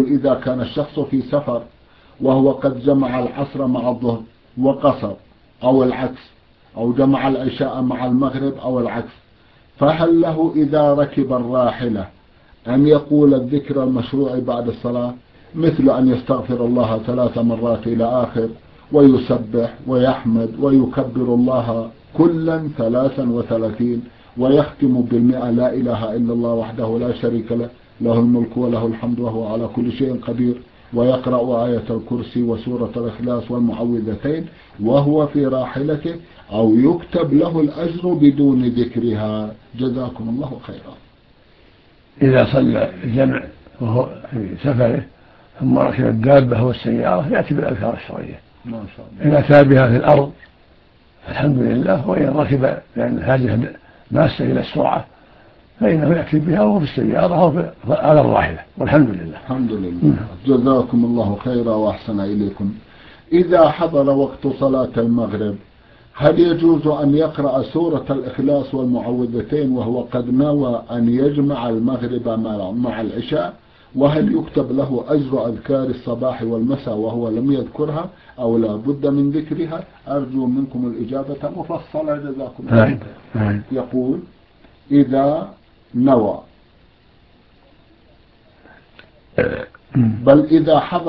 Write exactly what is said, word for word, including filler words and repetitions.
يقول إذا كان الشخص في سفر وهو قد جمع العصر مع الظهر وقصر أو العكس، أو جمع العشاء مع المغرب أو العكس، فهل له إذا ركب الراحلة أن يقول الذكر المشروع بعد الصلاة، مثل أن يستغفر الله ثلاث مرات إلى آخر، ويسبح ويحمد ويكبر الله كلا ثلاثا وثلاثين، ويختم بالمئة لا إله إلا الله وحده لا شريك له له الملك وله الحمد وهو على كل شيء قدير، ويقرأ آية الكرسي وسورة الإخلاص والمعوذتين وهو في راحلته، أو يكتب له الأجر بدون ذكرها؟ جزاكم الله خيرا. إذا صلى الجمع وهو في سفره ثم ركب الدابة والسيارة يأتي بالأذكار الشرعية ما شاء الله. إن أتى بها في الأرض الحمد لله، وإن ركب لأن الحاجة ماسة إلى السرعة فإنه يأتي بها وهو في السيارة أو على الراحلة، والحمد لله. الحمد لله. جزاكم الله خيرا وأحسن إليكم. إذا حضر وقت صلاة المغرب هل يجوز أن يقرأ سورة الإخلاص والمعوذتين وهو قد نوى أن يجمع المغرب مع العشاء؟ وهل يكتب له أجر أذكار الصباح والمساء وهو لم يذكرها، أو لا بد من ذكرها؟ أرجو منكم الإجابة مفصلة جزاكم الله خيرا. يقول إذا نوى، بل إذا حضر